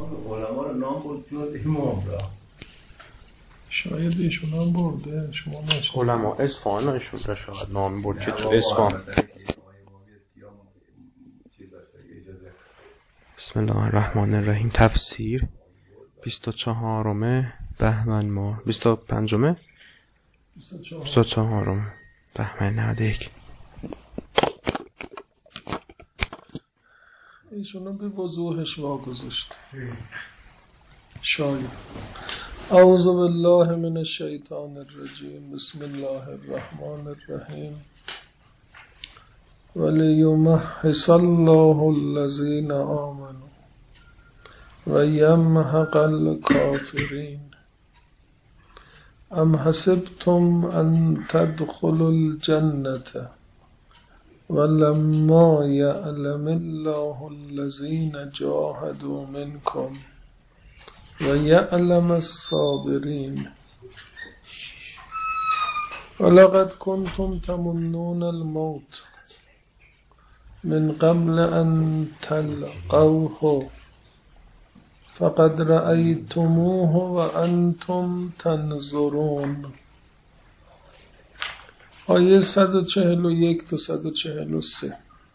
علما رو نام برد جز امام را. شاید ایشون هم برده، شما نشید. علما اصفهان ایشون را شاید نام برد که تو اصفهان. بسم الله الرحمن الرحیم. تفسیر 24 بهمن ماه 25 24 بهمن 91. ایشون به وضوحش واگذاشت. شاید. اعوذ بالله من الشیطان الرجیم. بسم الله الرحمن الرحیم. ولیمحص الله الذین آمنوا و یمحق الکافرین. ام حسبتم ان تدخلوا الجنة ولما یعلم الله الذین جاهدوا منکم و یعلم الصابرین. ولقد کنتم تمنون الموت من قبل ان تلقوه فقد رأیتموه و انتم تنظرون. آیه 141 تا 143.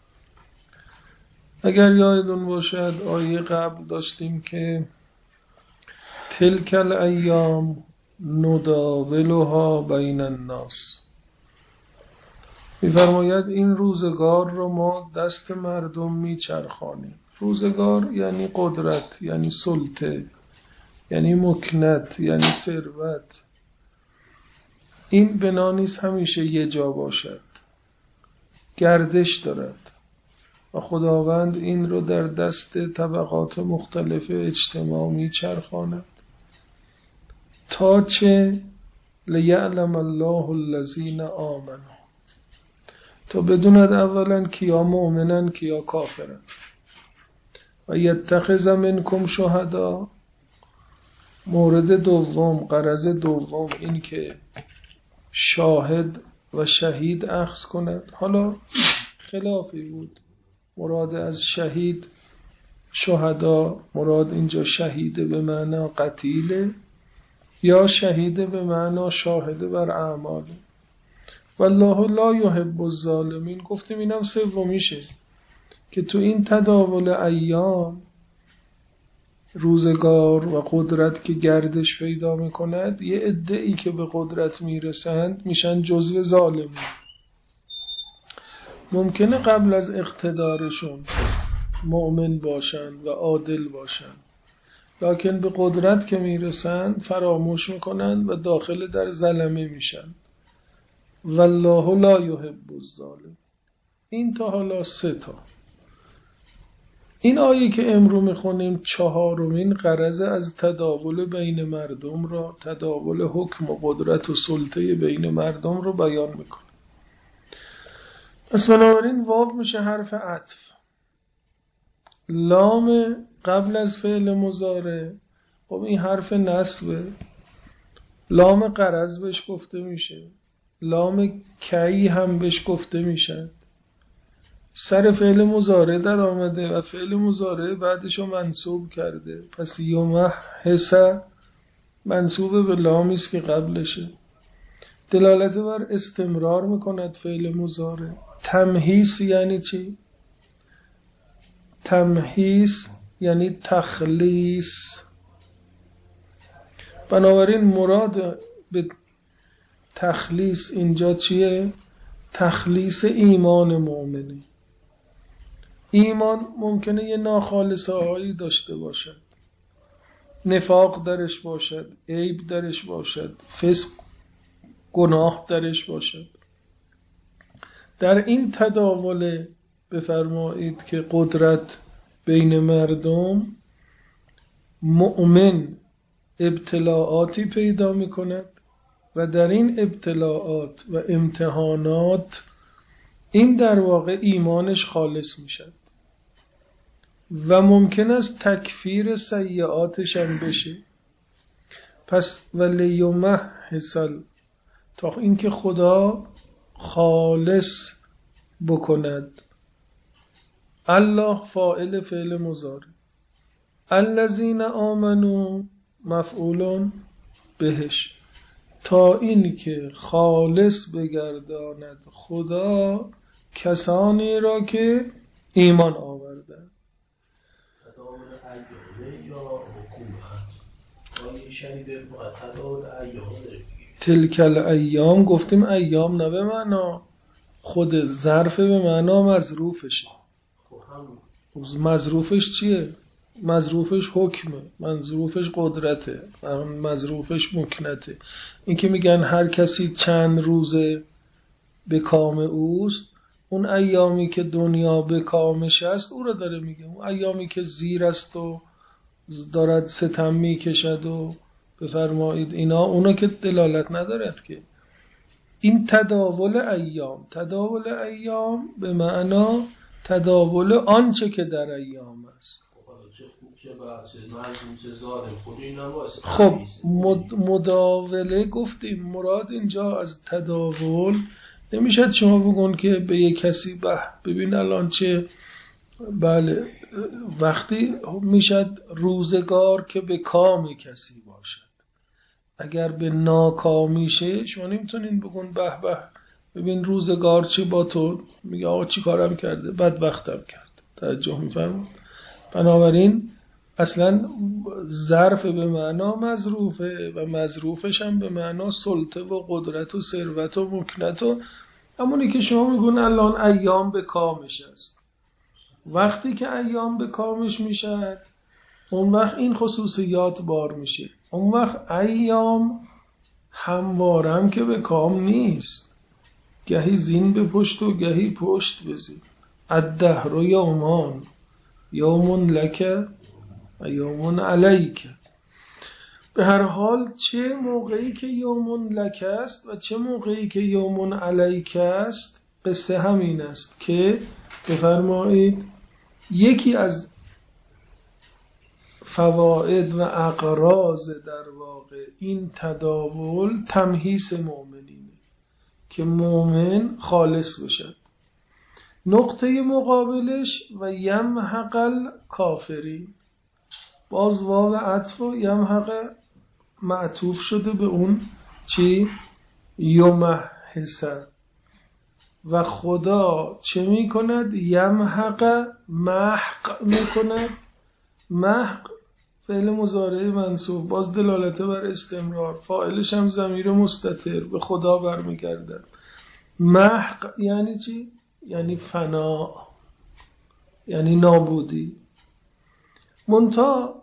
اگر یادتون باشد آیه قبل داشتیم که تلک الایام نداولها بین الناس. می‌فرماید این روزگار رو ما دست مردم میچرخانیم. روزگار یعنی قدرت، یعنی سلطه، یعنی مکنت، یعنی ثروت. این بنا نیست همیشه یه جا باشد، گردش دارد و خداوند این رو در دست طبقات مختلف اجتماع میچرخاند تا چه لیعلم الله الذین آمنوا، تا بدوند اولا کیا مؤمنن کیا کافرن، و یتخذ منکم شهدا. مورد دوم، غرض دوم این که شاهد و شهید اخذ کند. حالا خلافی بود، مراد از شهید شهدا، مراد اینجا شهید به معنی قتیله یا شهید به معنی شاهد بر اعمال. والله لا یحب الظالمین. گفتیم اینم سومیشه که تو این تداول ایام، روزگار و قدرت که گردش پیدا میکند، یه عده‌ای که به قدرت میرسند میشن جزو ظالمین. ممکنه قبل از اقتدارشون مؤمن باشند و عادل باشند، لکن به قدرت که میرسند فراموش میکنند و داخل در ظلمه میشن. والله لا یحب الظالم. این تا حالا 3 تا. این آیه که امرو میخونیم 4مین غرض از تداول بین مردم را، تداول حکم و قدرت و سلطه بین مردم رو بیان میکنه. پس بنابراین واو میشه حرف عطف. لام قبل از فعل مضارع، خب این حرف نصبه، لام غرض بهش گفته میشه، لام کی هم بهش گفته میشه. سر فعل مضارع در آمده و فعل مضارع بعدشو منصوب کرده، پس یمحص منصوب به لامی است که قبلشه، دلالت بر استمرار میکند فعل مضارع. تمحیص یعنی چی؟ تمحیص یعنی تخلیص. بنابراین مراد به تخلیص اینجا چیه؟ تخلیص ایمان مؤمنی. ایمان ممکنه یه ناخالصه هایی داشته باشد، نفاق درش باشد، عیب درش باشد، فسق گناه درش باشد. در این تداول بفرمایید که قدرت بین مردم، مؤمن ابتلاعاتی پیدا می کند و در این ابتلاعات و امتحانات این در واقع ایمانش خالص می شد و ممکن است تکفیر سیئاتش هم بشه. پس ولیمحص، تا اینکه خدا خالص بکند. الله فاعل فعل مضارع، الذین آمنوا مفعول بهش، تا این که خالص بگرداند خدا کسانی را که ایمان آوردند. تداول ایامه یا حکومت؟ آیه شریفه فقط تداول ایام داره. تلک الایام گفتیم ایام نه به معنا خود ظرف، به معنا مظروفشه. خب هم مظروفش چیه؟ مظروفش حکمه، مظروفش قدرته، مظروفش مکنته. این که میگن هر کسی چند روزه به کام اوست، اون ایامی که دنیا به کامش است او رو داره میگه. اون ایامی که زیر است و دارد ستم میکشد و بفرمایید اینا، اونا که دلالت ندارد که. این تداول ایام، تداول ایام به معنا تداول آنچه که در ایام است. چه بحثه مردم چه ظالم خود این نباید. خب مداوله گفتیم، مراد اینجا از تداول نمیشد شما بگون که به یک کسی ببین الان چه، بله وقتی میشد روزگار که به کام کسی باشد. اگر به ناکامیشه شما نمیتونین بگون به ببین روزگار چه با تو، میگه آقا چی کارم کرده، بدبختم کرد. توجه میفرمون. بنابراین اصلا ظرف به معنا مظروفه و مظروفش هم به معنا سلطه و قدرت و ثروت و مکنت و همونی که شما میگون الان ایام به کامش است. وقتی که ایام به کامش میشد اون وقت این خصوصیات بار میشه. اون وقت ایام هموارم که به کام نیست، گهی زین به پشت و گهی پشت بزین. الدهر یومان، یومون لک و یومون علیک. به هر حال چه موقعی که یومون لک است و چه موقعی که یومون علیک است، قصه همین است که بفرمایید یکی از فواید و اغراض در واقع این تداول تمحیص مؤمنینه که مؤمن خالص بشد. نقطه مقابلش و یمحق الکافرین، باز واو عطف و یمحق معطوف شده به اون چی؟ یمحص. و خدا چه می کند؟ یمحق، محق می کند. محق فعل مضارع منصوب، باز دلالته بر استمرار، فاعلش هم ضمیر مستتر به خدا برمیگردد. محق یعنی چی؟ یعنی فنا، یعنی نابودی. منتها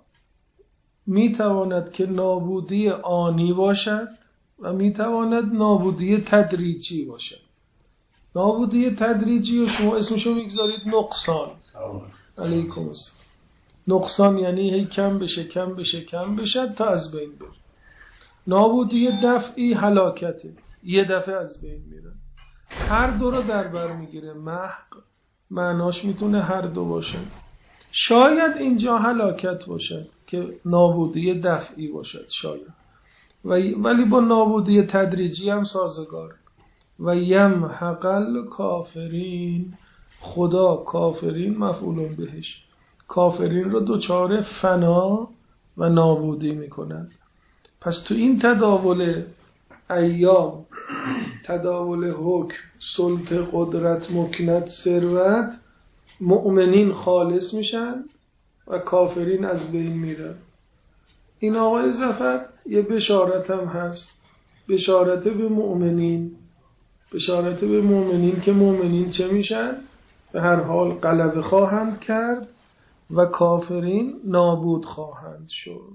میتواند که نابودی آنی باشد و میتواند نابودی تدریجی باشد. نابودی تدریجی و شما اسمشو میگذارید نقصان. علیکم السلام. نقصان یعنی هی کم بشه کم بشه کم بشه تا از بین بره. نابودی دفعی هلاکته، یه دفعه از بین میره. هر دو رو در بر میگیره. محق معناش میتونه هر دو باشه. شاید اینجا هلاکت باشد که نابودی دفعی باشد شاید، ولی با نابودی تدریجی هم سازگار. و یمحق الکافرین، خدا کافرین مفعول بهش، کافرین رو دوچار فنا و نابودی میکنند. پس تو این تداول ایام، تداول حکم، سلطه، قدرت، مکنت، ثروت، مؤمنین خالص میشن و کافرین از بین میرن. این آقای ظفر یه بشارت هم هست، بشارت به مؤمنین، بشارت به مؤمنین که مؤمنین چه میشن؟ به هر حال غلبه خواهند کرد و کافرین نابود خواهند شد.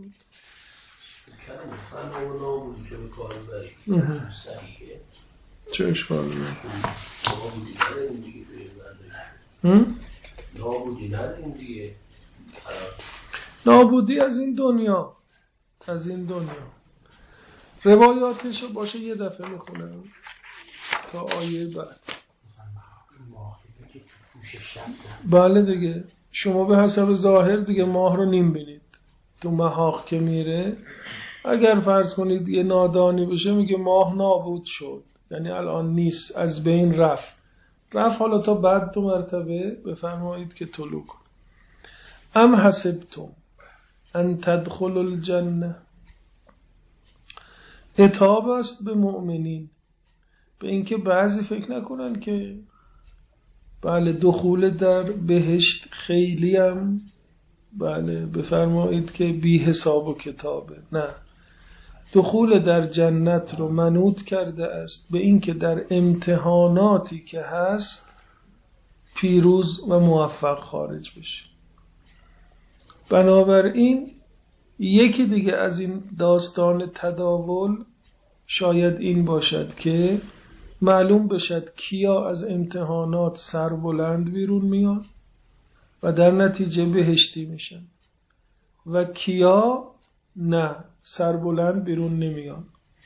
کلمه فنا و نابودی که به کار برید صحیحه؟ چه اشکال داره؟ نابودی نداریم دیگه نابودی نداریم دیگه. نابودی از این دنیا، از این دنیا. روایاتشو باشه یه دفعه میخونم تا آیه بعد. بله دیگه، شما به حسب ظاهر دیگه ماه رو نیم بینید. تو محاق که میره، اگر فرض کنید یه نادانی بشه میگه ماه نابود شد، یعنی الان نیست، از بین رفت. حالا تا بعد 2 مرتبه بفرمایید که طلوع کن. ام حسبتم، ان تدخلوا الجنه. عتاب است به مؤمنین، به اینکه بعضی فکر نکنن که بله دخول در بهشت خیلی هم بله بفرمایید که بی حساب و کتابه. نه، دخول در جنت رو منوط کرده است به اینکه در امتحاناتی که هست پیروز و موفق خارج بشه. بنابراین یکی دیگه از این داستان تداول شاید این باشد که معلوم بشد کیا از امتحانات سربلند بیرون میان و در نتیجه بهشتی میشن و کیا نه سربلند بیرون نمیان.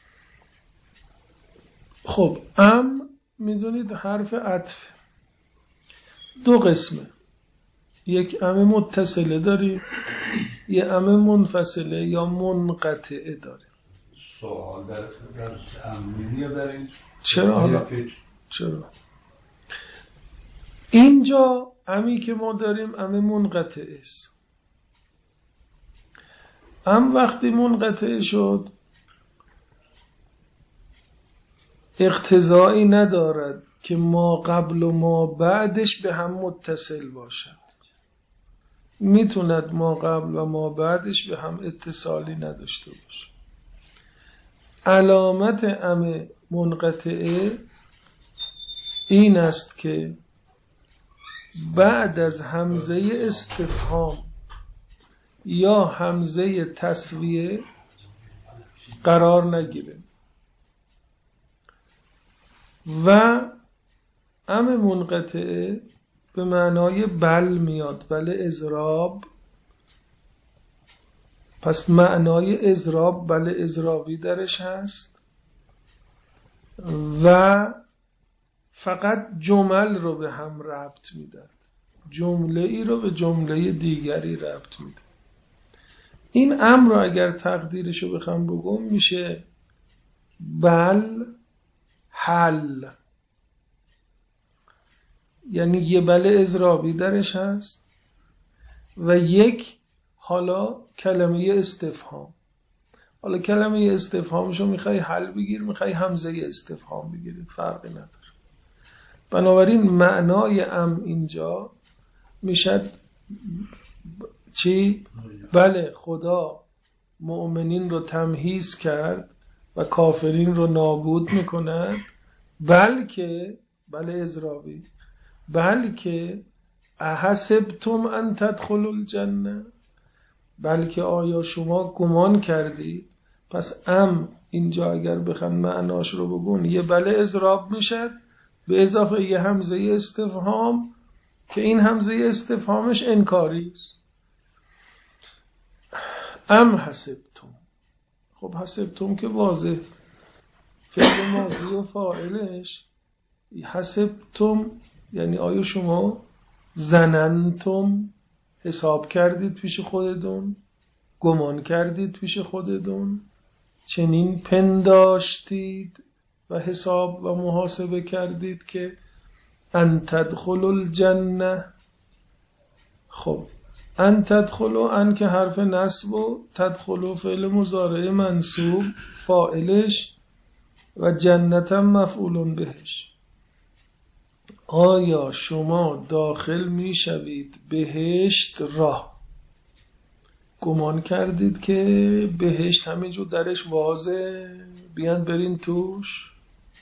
خب میدونید حرف عطف دو قسمه، یک متصله داریم، یه منفصله یا منقطعه داریم. سوال در امنیه داریم. چرا؟ اینجا که ما داریم منقطعه است. وقتی منقطع شد اقتضایی ندارد که ما قبل و ما بعدش به هم متصل باشد. میتوند ما قبل و ما بعدش به هم اتصالی نداشته باشه. علامت منقطعه این است که بعد از همزه استفهام یا همزه تسویه قرار نگیره و منقطعه به معنای بل میاد، بل اضراب. پس معنای اضراب بل اضرابی درش هست و فقط جمل رو به هم ربط میداد، جمله ای رو به جمله دیگری ربط میده. این امر رو اگر تقدیرش رو بخوام بگم میشه بل حل، یعنی یه بل اضرابی درش هست و یک حالا کلمه استفهام. حالا کلمه استفهامشو میخوای حل بگیر، میخوای همزه استفهام بگیرید، فرقی نداره. بنابراین معنای اینجا میشد چی؟ بله خدا مؤمنین رو تمهیز کرد و کافرین رو نابود میکند، بلکه بله اضرابی، بلکه احسبتم ان تدخلوا الجنه، بلکه آیا شما گمان کردید. پس اینجا اگر بخوام معناش رو بگون یه بله اضراب میشد به اضافه یه همزه استفهام که این همزه استفهامش انکاری است. حسبتم، خب حسبتم که واضح فعل ماضی و فاعلش. حسبتم یعنی آیا شما زننتم حساب کردید پیش خودتون، گمان کردید پیش خودتون، چنین پنداشتید و حساب و محاسبه کردید که ان تدخلوا الجنه. خب ان تدخلوا که حرف نصب و تدخلوا فعل مضارع منصوب فاعلش و جنتا مفعول بهش. آیا شما داخل میشوید بهشت را، گمان کردید که بهشت همینجور درش واضحه بیان برین توش،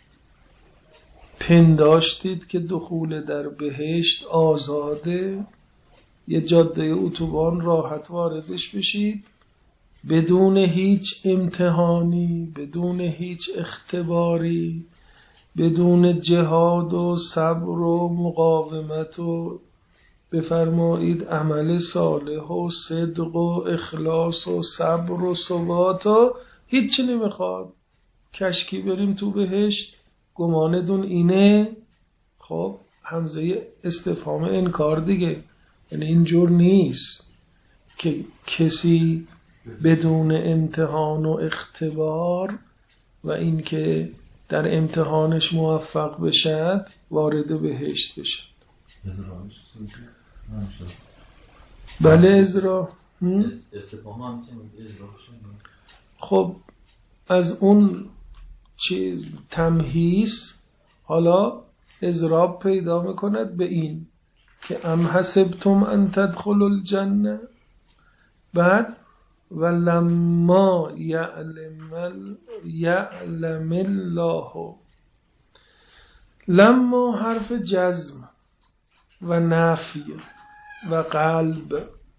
پنداشتید که دخول در بهشت آزاده، یه جاده اتوبان راحت واردش بشید بدون هیچ امتحانی، بدون هیچ اختباری، بدون جهاد و صبر و مقاومت و بفرمایید عمل صالح و صدق و اخلاص و صبر و ثبات و هیچی نمیخواد، کشکی بریم تو بهشت، گماندون اینه. خب همزه استفهام انکار دیگه، یعنی اینجور نیست که کسی بدون امتحان و اختبار و اینکه در امتحانش موفق بشد وارد بهشت بشد. بله ازرا استفهام هم که اضافه شد. خب از اون چیز تمهیز حالا اضراب پیدا میکند به این که ام حسبتم ان تدخلوا الجنه، بعد ولما یعلم الله، لما حرف جزم و نفی و قلب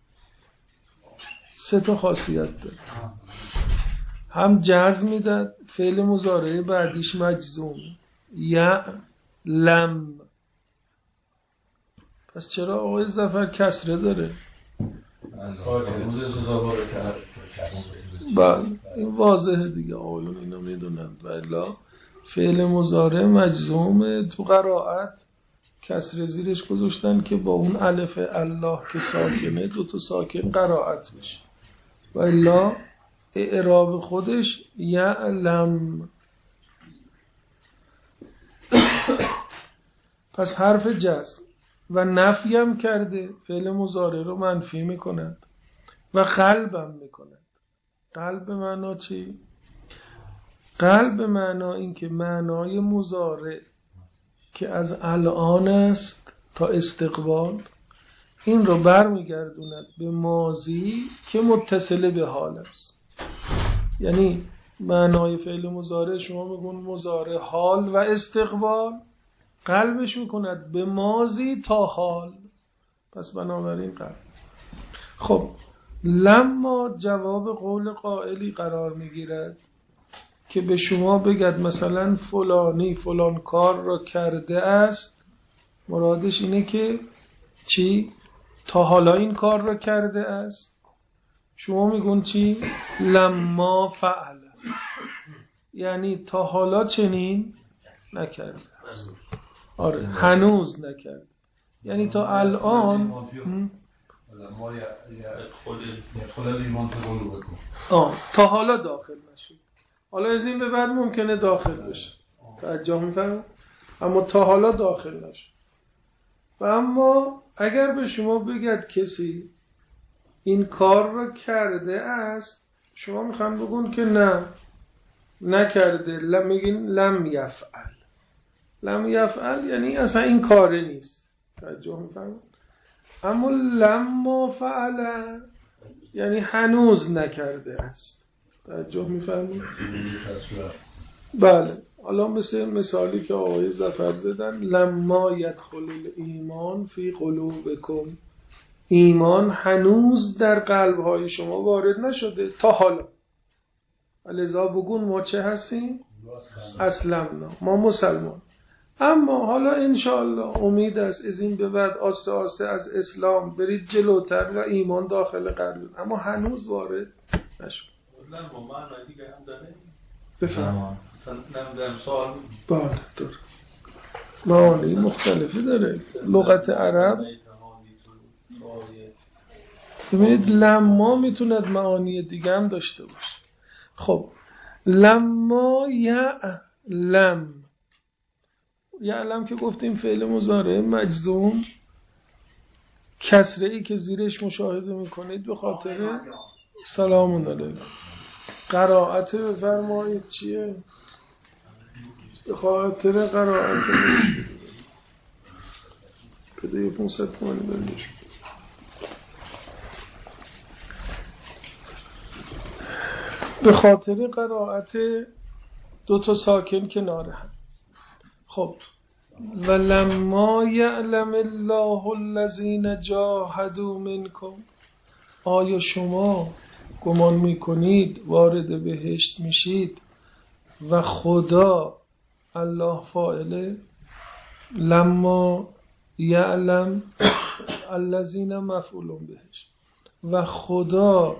3 خاصیت داره. هم جزم میداد، فعل مضارع بعدیش مجزوم، یعلم. پس چرا آقای ظفر کسره داره؟ بله این واضحه دیگه، آقایون اینو میدونن. بله فعل مضارع مجزوم، تو قرائت کسره زیرش گذاشتن که با اون الف الله که ساکنه 2 ساکن قرائت بشه، بله اعراب خودش یعلم. پس حرف جزم و نفی هم کرده، فعل مضارع رو منفی میکند و قلب هم میکند. قلب به معنا چی؟ قلب به معنا این که معنای مضارع که از الان است تا استقبال، این رو برمیگردوند به ماضی که متصل به حال است. یعنی معنای فعل مضارع شما میگون مضارع حال و استقبال، قلبش میکند به ماضی تا حال، پس بنابراین قلب. خب لما جواب قول قائلی قرار میگیرد که به شما بگد مثلا فلانی فلان کار را کرده است، مرادش اینه که چی؟ تا حالا این کار را کرده است. شما میگون چی؟ لما فعل، یعنی تا حالا چنین نکرده. آره هنوز نکرده، یعنی تا الان تا حالا داخل نشد. حالا از این به بعد ممکنه داخل بشه، توجه می‌فرمایید، اما تا حالا داخل نشد. و اما اگر به شما بگد کسی این کار را کرده است، شما میخوان بگون که نه نکرده، میگین لم یفعل. لم یفعل یعنی اصلا این کاره نیست، توجه می‌فرمایید. اما لما فعل یعنی هنوز نکرده است، توجه می‌فرمایید. بله حالا مثالی که آقای ظفر زدن، لما یدخل الایمان فی قلوبکم، ایمان هنوز در قلب‌های شما وارد نشده تا حالا. لذا بگون ما چه هستیم؟ اسلمنا، ما مسلمان. اما حالا انشاءالله امید است از این به بعد آسته آسته از اسلام برید جلوتر و ایمان داخل قلب، اما هنوز وارد نشد. لما معنی دیگه هم داره؟ بفهم. نمیدونم سوال. بله داره، معانی مختلفی داره. لغت عرب ببینید لما میتوند معانی دیگه هم داشته باشه. خب لما یعلم، یعلم که گفتیم فعل مضارع مجزوم، کسره ای که زیرش مشاهده میکنید به خاطر سلام علیکم. قرائت بفرمایید چیه؟ به خاطر قرائت بده 500 تومانی بردش. به خاطر قرائت 2 ساکن کناره هم. خب ولما یعلم الله الذین جاهدوا منکم، آیا شما گمان میکنید وارد بهشت میشید و خدا الله فاعله، لما یعلم الذین مفعول بهش، و خدا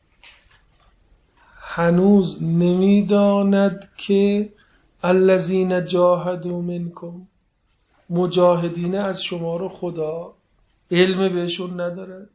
هنوز نمیداند که الذین جاهدوا منکم، مجاهدین از شما رو خدا علم بهشون نداره.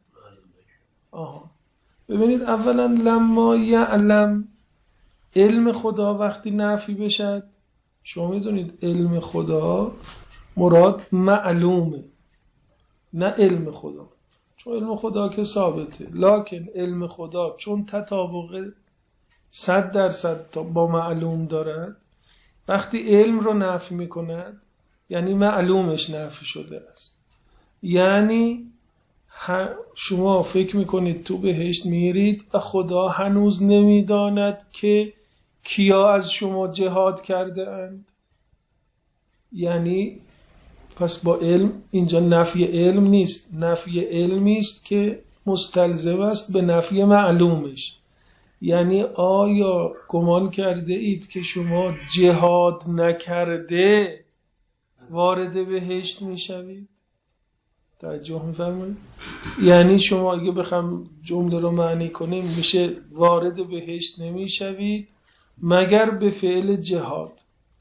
ببینید اولا لما یعلم، علم خدا وقتی نفی بشد، شما میدونید علم خدا مراد معلومه نه علم خدا، چون علم خدا که ثابته، لکن علم خدا چون تطابق 100% با معلوم دارد، وقتی علم رو نفی میکند یعنی معلومش نفی شده است. یعنی شما فکر میکنید تو بهشت میرید و خدا هنوز نمیداند که کیا از شما جهاد کرده اند. یعنی پس با علم اینجا نفی علم نیست، نفی علمی است که مستلزم است به نفی معلومش. یعنی آیا گمان کرده اید که شما جهاد نکرده وارد بهشت میشوید؟ توجه می‌فرمایید؟ یعنی شما اگه بخوام جمله رو معنی کنیم میشه وارد بهشت نمیشوید مگر به فعل جهاد.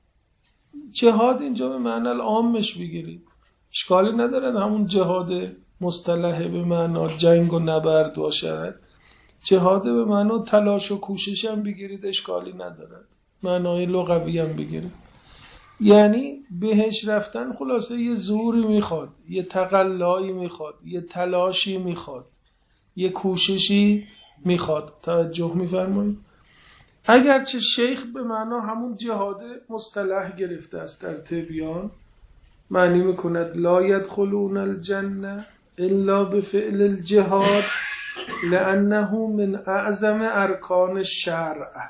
جهاد اینجا به معنی عامش بگیرید، اشکالی ندارد همون جهاد مصطلح به معنی جنگ و نبرد باشد، جهاد به معنی تلاش و کوشش هم بگیرید اشکالی ندارد، معنای لغوی هم بگیرید. یعنی بهش رفتن خلاصه یه زوری میخواد، یه تقلایی میخواد، یه تلاشی میخواد، یه کوششی میخواد. توجه میفرمایید؟ اگرچه شیخ به معنا همون جهاد مصطلح گرفته است در تبیان، معنی میکند لا يدخلون الجنه الا بفعل الجهاد لانه من اعظم ارکان الشرع،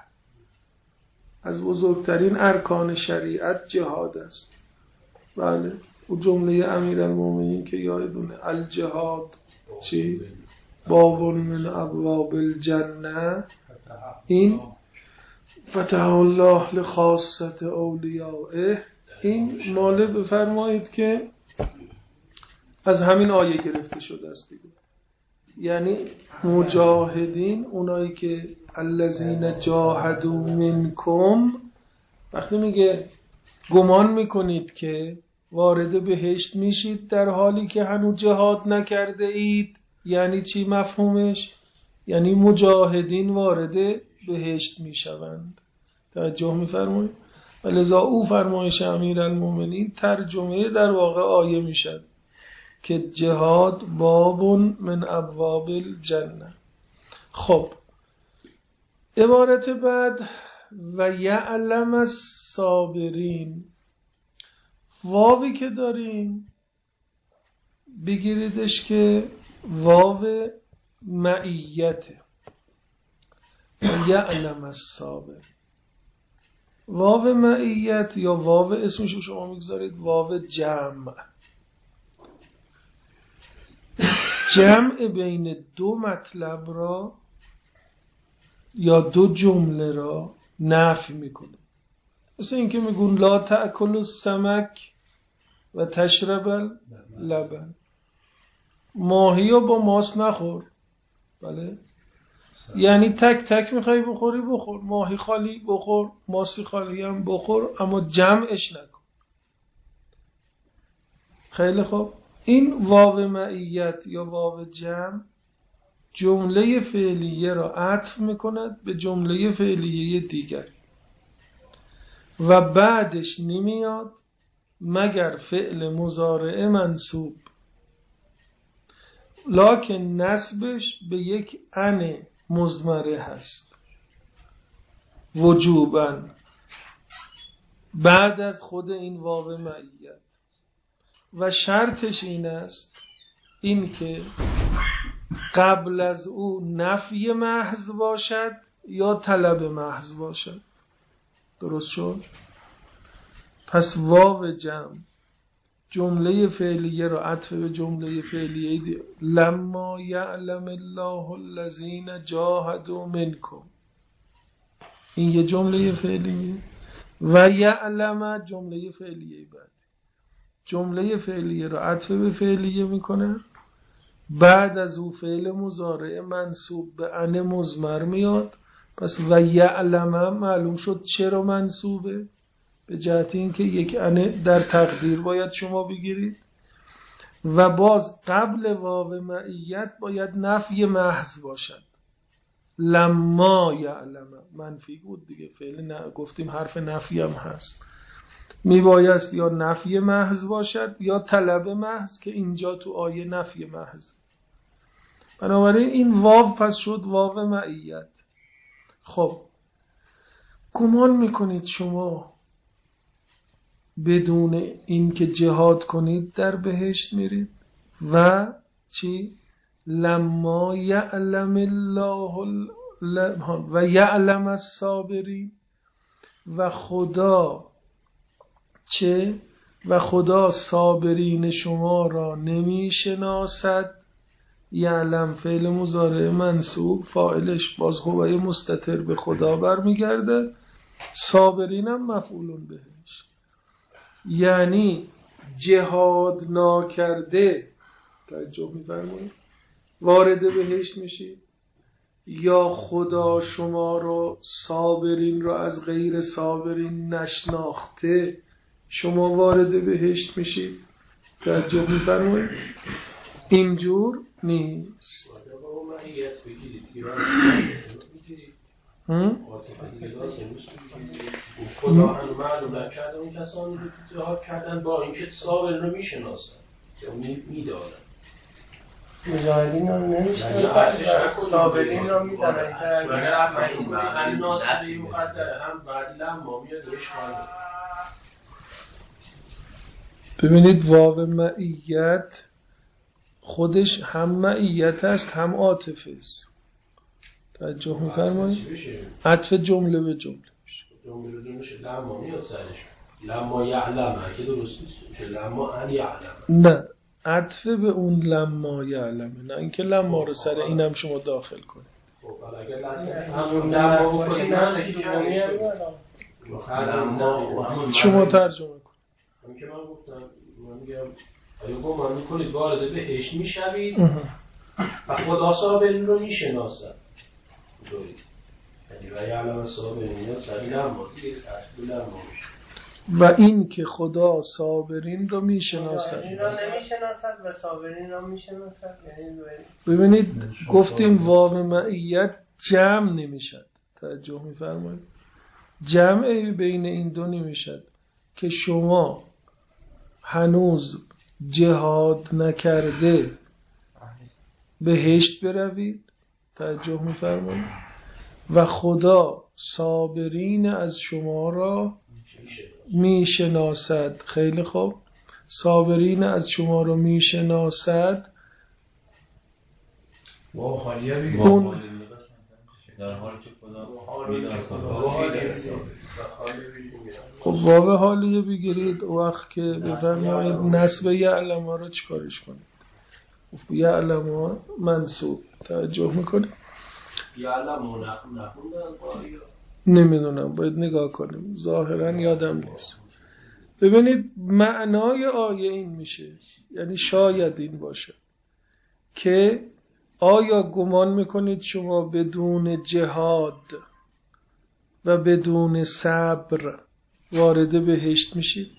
از بزرگترین ارکان شریعت جهاد است. بله، و جمله امیرالمومنین که یادونه الجهاد چی؟ باب من ابواب الجنه، این فتح الله لخاصة اولیائه، این ماله بفرمایید که از همین آیه گرفته شده است دیگه. یعنی مجاهدین، اونایی که الذین جاهدوا منکم، وقتی میگه گمان میکنید که وارد بهشت میشید در حالی که هنوز جهاد نکرده اید، یعنی چی مفهومش؟ یعنی مجاهدین وارد بهشت میشوند. توجه میفرمایید؟ ولذا او فرمایش امیرالمومنین ترجمه در واقع آیه میشد که جهاد باب من ابواب الجنه. خب عبارت بعد و یعلم الصابرین، واوی که داریم بگیریدش که واو معیته، یعلم الصابر. واو معیت یا واو اسمش شما میگذارید واو جمع، جمع بین دو مطلب را یا دو جمله را نفی میکنه. مثل اینکه میگون لا تأکل السمک و تشرب اللبن، ماهی رو با ماست نخور. بله، یعنی تک تک میخوای بخوری بخور، ماهی خالی بخور، ماسی خالی هم بخور، اما جمعش نکن. خیلی خوب، این واو معیت یا واو جمع جمله فعلیه را عطف میکند به جمله فعلیه دیگر و بعدش نمیاد مگر فعل مضارع منصوب، لکن نسبش به یک ان مضمره هست وجوباً بعد از خود این واو معیت، و شرطش این است این که قبل از او نفی محض باشد یا طلب محض باشد. درست شد؟ پس واو جمع جمله فعلیه را عطف به جمله فعلیه دی. لما یعلم الله الذین جاهدوا منکم، این یه جمله فعلیه، و یعلم جمله فعلیه بعد. جمله فعلیه را عطف به فعلیه میکنه، بعد از او فعل مضارع منصوب به ان مضمر میاد. پس و یعلم معلوم شد چرا منصوبه، به جهت اینکه یک ان در تقدیر باید شما بگیرید و باز قبل واو معیت باید نفی محض باشد. لما یعلم منفی بود دیگه، فعل گفتیم حرف نفی هم هست، میبایست یا نفی محض باشد یا طلب محض، که اینجا تو آیه نفی محض. بنابراین این واو پس شد واو معیت. خب گمان میکنید شما بدون این که جهاد کنید در بهشت میرید؟ و چی؟ لما یعلم الله و یعلم الصابرین، و خدا چه؟ و خدا صابرین شما را نمیشناسد. یعلم فعل مضارع منصوب، فاعلش باز هوای مستتر به خدا برمیگرده، صابرین هم مفعولون بهش. یعنی جهاد ناکرده توجه می‌فرمایید وارد بهشت میشید، یا خدا شما رو صابرین رو از غیر صابرین نشناخته شما وارد بهشت میشید. توجه می‌فرمایید اینجور نیست. خدا هم معلوم نکرده اون کسانی که جهاد کردن با اینکه صابر رو میشناسن یا میدانن. مجاهدین رو نمیشناسن، صابرین رو میدانن. اگر افعال کنی هم ناصری مقدره هم بعدی لما میاد اشکال نداره. ببینید واو معیت خودش هم معیت است هم عاطفه است. توجه می‌فرمایید عطف جمله به جمله جمله به جمله شد لما میاد سرش لما یعلمه که درست نیست، لما ان یعلمه. نه عطف به اون لما یعلمه، نه اینکه لما رو سر اینم شما داخل کنید. خب اگر همون لما بکنید نه شما ترجمه کنید. همین که من گفتم، من میگم آیا گمان میکنید وارد بهشت میشوید و خدا صابرین رو میشناسد دارید، یعنی و یعلم صابرین میاد سری لما دیگه لما میشه. و این که خدا صابرین رو میشناسد، این رو نمیشناسد و صابرین رو میشناسد. ببینید گفتیم واو معیت جمع نمیشد. توجه میفرمایید جمع بین این دو نمیشد که شما هنوز جهاد نکرده بهشت بروید. توجه میفرمایید و خدا صابرین از شما را میشناسد. خیلی خوب، صابرین از شما را میشناسد. واو حالیه بگید اون در حالی که خدا خب واو حالیه بگیرید وقت که بفرمایید نسب یعلم ها رو چکارش کنید. یعلم ها منصوب. توجه میکنید یعلم ها نخوندن نمیدونم باید نگاه کنیم، ظاهرا یادم نیست. ببینید معنای آیه این میشه، یعنی شاید این باشه که آیا گمان میکنید شما بدون جهاد و بدون صبر وارد بهشت میشید؟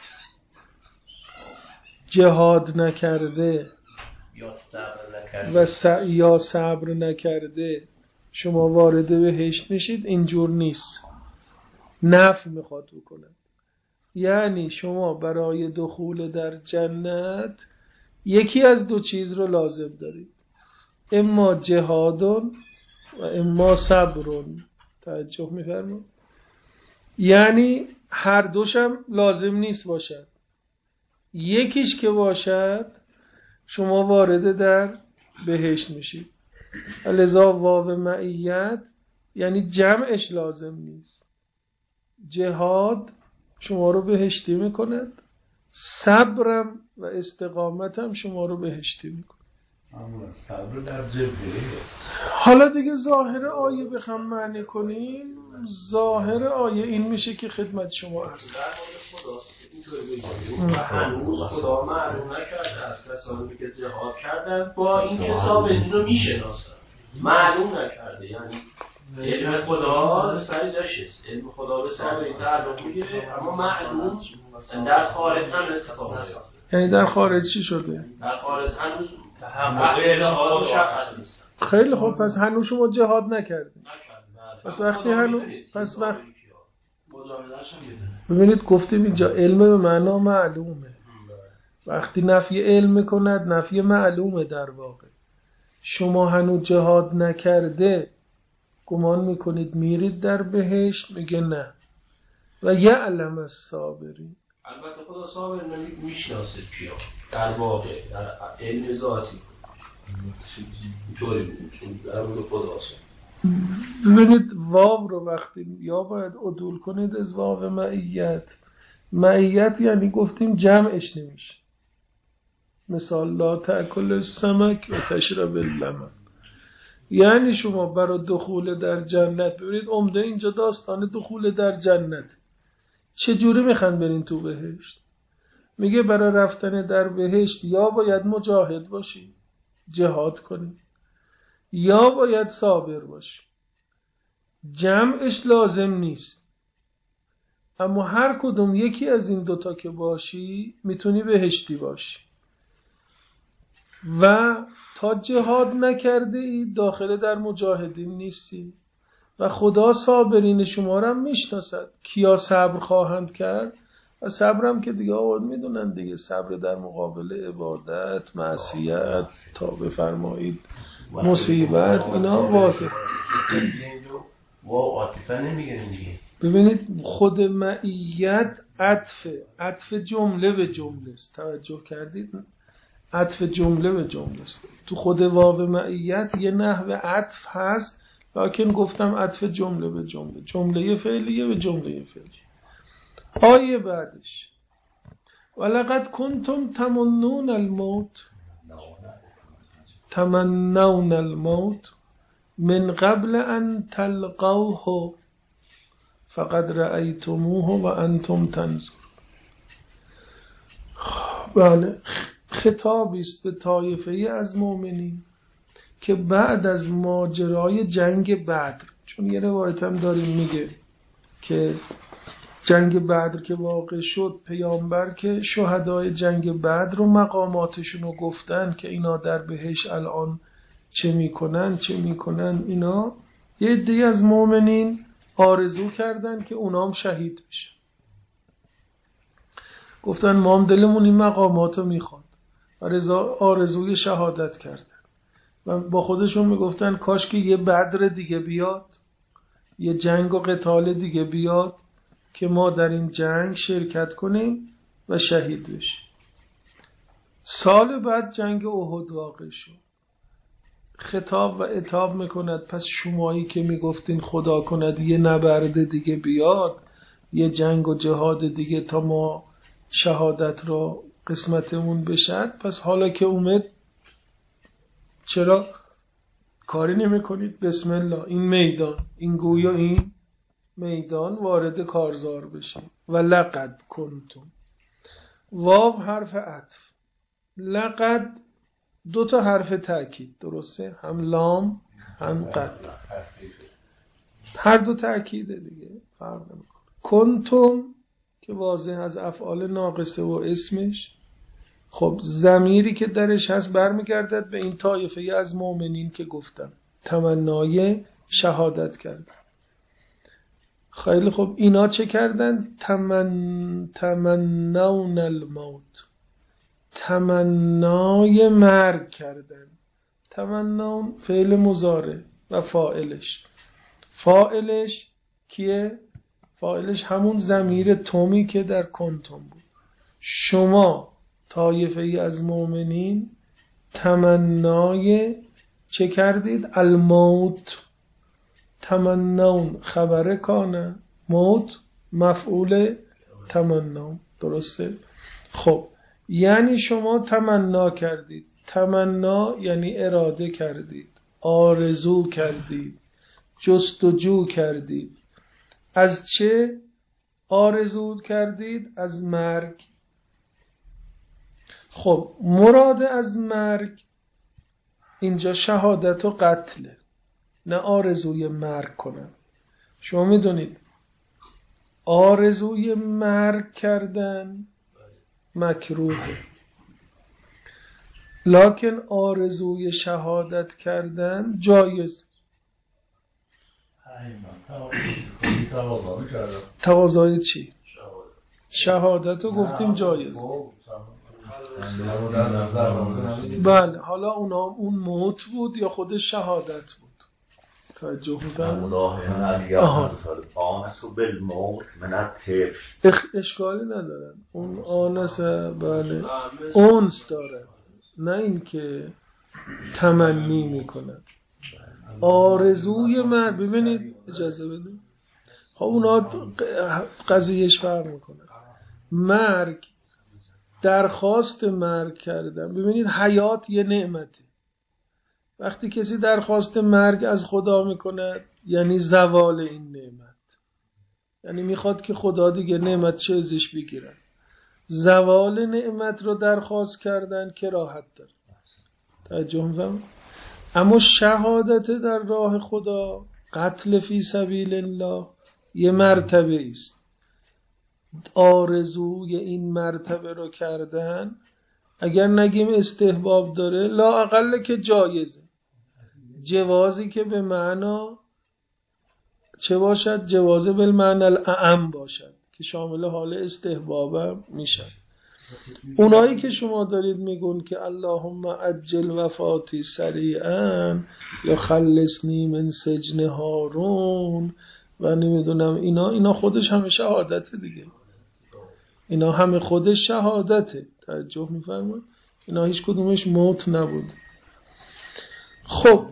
جهاد نکرده یا صبر نکرده شما وارد بهشت میشید؟ اینجور نیست. نفی میخواد بکنه، یعنی شما برای دخول در جنت یکی از دو چیز رو لازم دارید، اما جهادون و اما صبرون. توجه میفرمایید یعنی هر دوشم لازم نیست باشد، یکیش که باشد شما وارد در بهشت میشید. لذا واو معیت یعنی جمعش لازم نیست. جهاد شما رو بهشتی میکند، صبرم و استقامتم شما رو بهشتی میکند. صبر در جبهه. حالا دیگه ظاهر آیه بخوام معنی کنیم، ظاهر آیه این میشه که خدمت شما عرض و هنوز خدا معلوم نکرده از کسانی که جهاد کردن با این که صابرین رو میشناسن. معلوم نکرده یعنی علم خدا سری جاشست، علم خدا به صابرین تعلق میگیره اما معلوم در خارج هم اتفاق نیست. یعنی در خارج چی شده؟ در خارج هنوز تحمل جهاد مشخص نیست. خیلی خوب، پس هنوز شما جهاد نکردید. پس وقتی ببینید گفتیم اینجا علم به معنا معلومه. وقتی نفی علم کند نفی معلومه در واقع. شما هنوز جهاد نکرده گمان میکنید میرید در بهشت؟ میگه نه. و یعلم الصابرین. البته خدا صابر میشناسه کیا در واقع در علم ذاتی اینطوری بود در مورد خداست. ببینید واو رو وقتی یا باید عدول کنید از واو معیت. معیت یعنی گفتیم جمعش نمیشه. مثال لا تأکل السمک و تشرب اللبن. یعنی شما برای دخول در جنت، ببینید عمده اینجا داستان دخول در جنت. چجوری میخوان برین تو بهشت؟ میگه برای رفتن در بهشت یا باید مجاهد باشی، جهاد کنی، یا باید صابر باشی. جمعش لازم نیست، اما هر کدوم یکی از این دوتا که باشی میتونی بهشتی باشی. و تا جهاد نکرده ای داخل در مجاهدین نیستی. و خدا صابرین شما را میشناسد. کیا صبر خواهند کرد؟ و صبرم که دیگه آورد میدونن دیگه، صبر در مقابل عبادت، معصیت، تا بفرمایید مصیبت، اینا واضح. واو عاطفه نمیگیرین دیگه. ببینید خود معیت عطف جمله به جمله است. توجه کردید؟ عطف جمله به جمله است. تو خود واو معیت یه نحو عطف هست، لکن گفتم عطف جمله به جمله، جمله فعلیه به جمله فعلی. آیه بعدش ولقد کنتم تمنون الموت من قبل ان تلقوه فقد رأیتموه و انتم تنظرون. بله، خطابی است به طایفه از مؤمنین که بعد از ماجرای جنگ بدر، چون یه روایت هم داریم میگه که جنگ بدر که واقع شد، پیامبر که شهدای جنگ بدر و مقاماتشون رو گفتن که اینا در بهشت الان چه میکنن اینا، یه عده از مؤمنین آرزو کردن که اونا هم شهید بشن. گفتن ما هم دلمون این مقامات رو میخواد و آرزوی شهادت کردن و با خودشون میگفتن کاش که یه بدر دیگه بیاد، یه جنگ و قتال دیگه بیاد که ما در این جنگ شرکت کنیم و شهید بشیم. سال بعد جنگ احد واقع شد. خطاب و عتاب میکند پس شمایی که میگفتین خدا کند یه نبرد دیگه بیاد، یه جنگ و جهاد دیگه تا ما شهادت رو قسمتمون بشد، پس حالا که اومد چرا کاری نمی کنید؟ بسم الله این میدان، این گویا این میدان وارد کارزار بشید. و لقد کنتم، واو حرف عطف، لقد دو تا حرف تأکید، درسته؟ هم لام هم قد، هر دو تأکیده دیگه، فرق نمیکنه. کنتم که واضح از افعال ناقصه و اسمش، خب ضمیری که درش هست برمیگردد به این طایفه از مؤمنین که گفتم تمنای شهادت کردن. خیلی خب اینا چه کردن؟ تمنون الموت، تمنای مرگ کردن. تمنون فعل مضارع و فاعلش کیه؟ فاعلش همون ضمیر تومی که در کنتم بود. شما طایفه ای از مؤمنین تمنای چه کردید؟ الموت. تمنون خبر کانه، موت مفعول تمنون، درسته؟ خب یعنی شما تمنا کردید. تمنا یعنی اراده کردید، آرزو کردید، جستجو کردید. از چه آرزو کردید؟ از مرگ. خب مراد از مرگ اینجا شهادت و قتله، نه آرزوی مرگ کنن. شما میدونید آرزوی مرگ کردن مکروهه، لکن آرزوی شهادت کردن جایز. تقاضای چی؟ شهادت رو گفتیم جایز. بله حالا اون موت بود یا خود شهادت بود؟ توجه می‌فرمایید. آنس بالموت من الطفل اشکالی ندارن اون آنس بله اونس داره، نه این که تمنی میکنن. آرزوی مرگ، ببینید اجازه بدید، خب اونا قضیهش فرق میکنه. مرگ، درخواست مرگ کردن، ببینید حیات یه نعمته. وقتی کسی درخواست مرگ از خدا میکنه یعنی زوال این نعمت، یعنی میخواد که خدا دیگه نعمت چه ازش بگیرن. زوال نعمت رو درخواست کردن که راحت داره. توجه می‌فرمایید. اما شهادت در راه خدا، قتل فی سبیل الله، یه مرتبه است. آرزوی این مرتبه رو کردن، اگر نگیم استحباب داره، لا اقل که جایزه. جوازی که به معنا چه باشد؟ جوازه بالمعنی الاعم باشد که شامل حال استحباب میشن. اونایی که شما دارید میگون که اللهم عجل وفاتی سریعا یا خلصنی من سجن هارون و نمیدونم اینا خودش همه شهادته دیگه. اینا همه خودش شهادته. توجه میفرمایید. اینا هیچ کدومش موت نبود. خب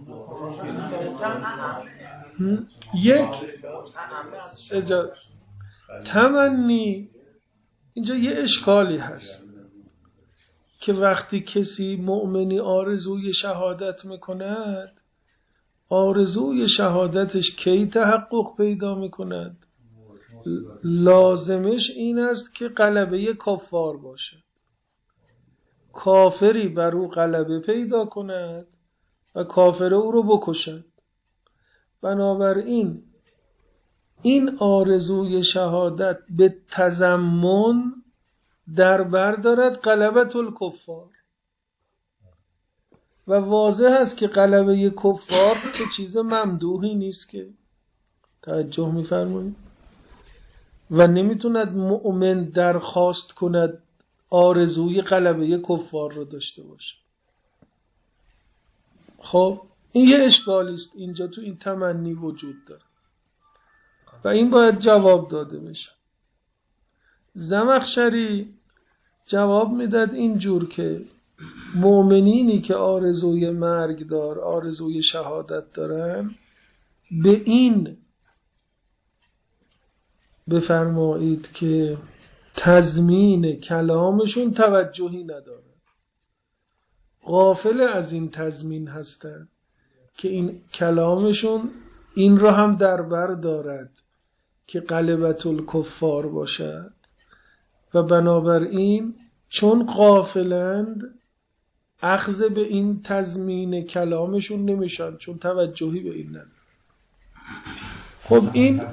یک تمنی، اینجا یه اشکالی هست که وقتی کسی مؤمنی آرزوی شهادت میکند، آرزوی شهادتش کی تحقق پیدا میکند؟ لازمش این است که غلبه کفار باشه، کافری بر او غلبه پیدا کند و کافر او رو بکشد. بنابراین این آرزوی شهادت به تضمن در بر دارد غلبت الکفار و واضح است که غلبه کفار که چیز ممدوحی نیست که. توجه می‌فرمایید. و نمیتوند مؤمن درخواست کند آرزوی غلبه کفار رو داشته باشه. خب این یه اشکالی است اینجا تو این تمنی وجود داره و این باید جواب داده بشه. زمخشری جواب میداد اینجور که مؤمنینی که آرزوی مرگ دار، آرزوی شهادت دارن، به این بفرمایید که تضمین کلامشون توجهی نداره، غافل از این تضمین هستن که این کلامشون این را هم در بر دارد که غلبت الکفار باشد و بنابراین چون غافلند اخذ به این تضمین کلامشون نمیشن، چون توجهی به این ندارن. خب این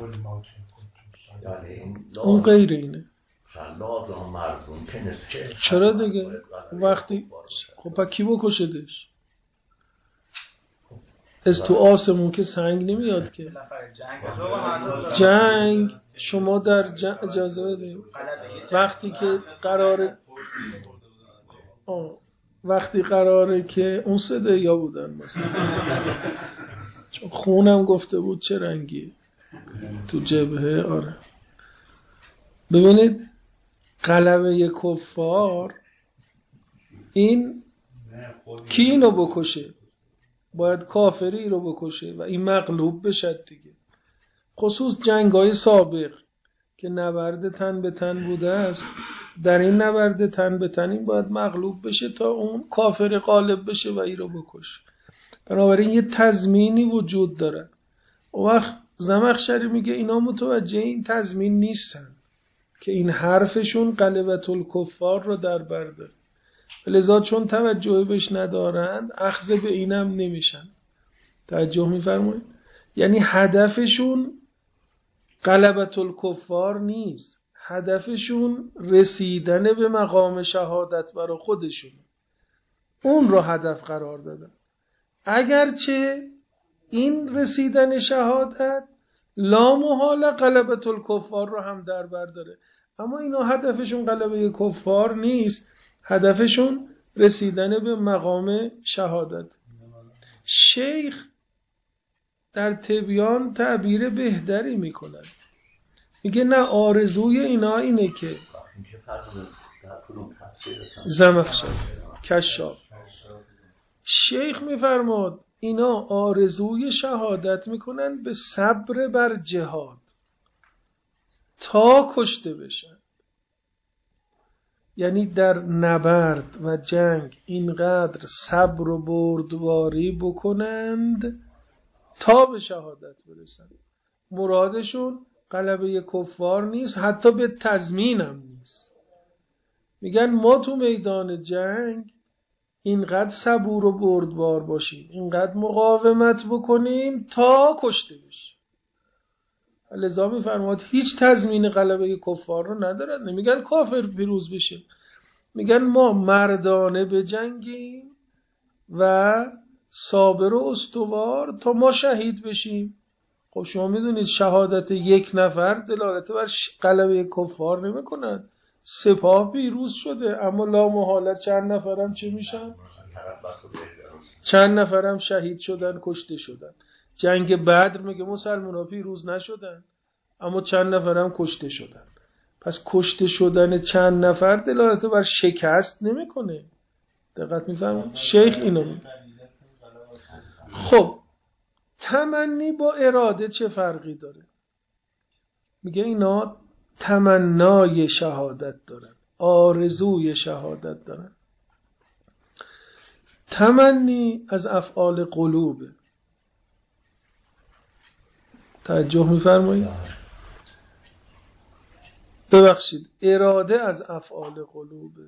اون غیر اینه. چرا دیگه وقتی خب پا کی بکشدش؟ از تو آسمون که سنگ نمیاد که. جنگ شما در اجازه بدید وقتی قراره که اون سده یا بودن مثلا چون خونم گفته بود چه رنگی تو جبهه. آره ببینید غلبه کفار این کی اینو بکشه؟ باید کافری رو بکشه و این مغلوب بشد دیگه. خصوص جنگ‌های سابق که نبرد تن به تن بوده است، در این نبرد تن به تن این باید مغلوب بشه تا اون کافر غالب بشه و این رو بکشه. بنابراین یه تضمینی وجود داره. و وقت زمخشری میگه اینا متوجه این تضمین نیستن که این حرفشون غلبت الکفار رو در بر داره، لذا چون توجه بهش ندارند اخذ به اینم نمیشن. توجه میفرمایید؟ یعنی هدفشون غلبت الکفار نیست، هدفشون رسیدن به مقام شهادت برای خودشون، اون رو هدف قرار دادن. اگرچه این رسیدن شهادت لا محاله غلبت الکفار رو هم در بر داره، اما اینا هدفشون غلبه کفار نیست، هدفشون رسیدن به مقام شهادت. شیخ در تبیان تعبیر بهتری میکنن، میگه نه آرزوی اینا اینه که زمخشری کشاف. شیخ میفرماد اینا آرزوی شهادت میکنن به صبر بر جهاد تا کشته بشن. یعنی در نبرد و جنگ اینقدر صبر و بردباری بکنند تا به شهادت برسن. مرادشون غلبه کفار نیست، حتی به تضمین هم نیست. میگن ما تو میدان جنگ اینقدر صبور و بردبار باشیم، اینقدر مقاومت بکنیم تا کشته بشیم. لذا میفرماد هیچ تضمین غلبه کفار رو ندارد. نمیگن کافر پیروز بشه، میگن ما مردانه بجنگیم و صابر و استوار تا ما شهید بشیم. خب شما میدونید شهادت یک نفر دلالت بر غلبه کفار نمی کند. سپاه پیروز شده اما لا محاله چند نفرم چه میشن؟ چند نفرم شهید شدن، کشته شدن. جنگ بدر میگه مسلمان ها پیروز نشدن اما چند نفرم کشته شدن. پس کشته شدن چند نفر دلالت بر شکست نمیکنه. دقت میفهمید؟ شیخ اینو میگه. خب تمنی با اراده چه فرقی داره؟ میگه اینا تمنای شهادت دارن، آرزوی شهادت دارن. تمنی از افعال قلوبه. توجه میفرمایید؟ ببخشید، اراده از افعال قلوبه.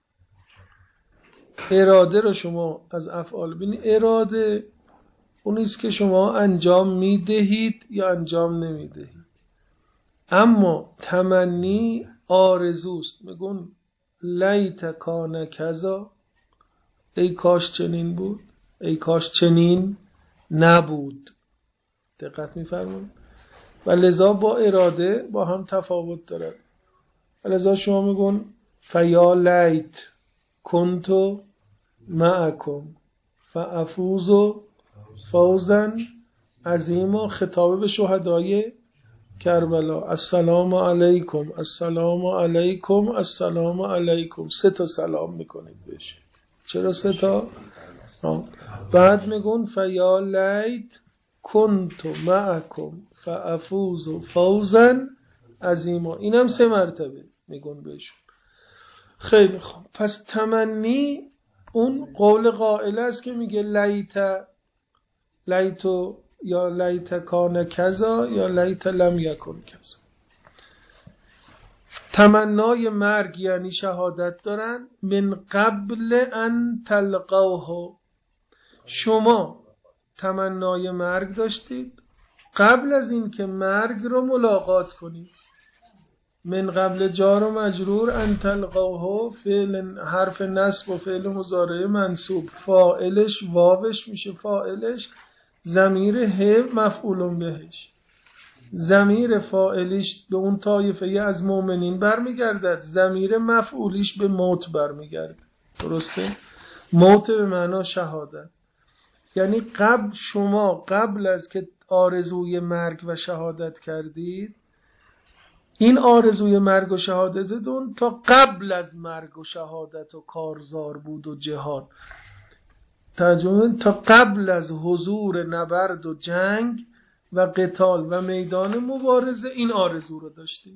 اراده رو شما از افعال ببینید. اراده اونیست که شما انجام میدهید یا انجام نمیدهید. اما تمنی آرزوست. میگن لیت کان کذا، ای کاش چنین بود، ای کاش چنین نبود. دقت میفرمایید؟ و لذا با اراده با هم تفاوت دارد. و لذا شما میگن فیا لیت کنتو معکم فافوز فوزا عظیما. خطاب به شهدای کربلا. السلام علیکم، السلام علیکم، السلام علیکم. 3 سلام میکنید بهش. چرا 3؟ بعد میگن فیا لیت کنت معکم فافوز فوزا عظیما. اینم 3 مرتبه میگن بهشون. خیلی خوب. پس تمنی اون قول قائل است که میگه لیتو یا لیت کان کذا یا لیت لم یکن کذا. تمنای مرگ یعنی شهادت دارن. من قبل ان تلقوه، شما تمنای مرگ داشتید قبل از این که مرگ رو ملاقات کنید. من قبل جار و مجرور، ان تلقوه فعل حرف نصب و فعل مضارع منصوب، فاعلش واوش میشه، فاعلش ضمیر ه مفعول بهش. ضمیر فاعلیش به اون طایفه از مؤمنین برمیگردد، ضمیر مفعولیش به موت برمیگرده. درسته؟ موت به معنا شهادت. یعنی شما قبل از که آرزوی مرگ و شهادت کردید، این آرزوی مرگ و شهادتتون تا قبل از مرگ و شهادت و کارزار بود و جهاد. ترجمه تا قبل از حضور نبرد و جنگ و قتال و میدان مبارزه این آرزو رو داشتید.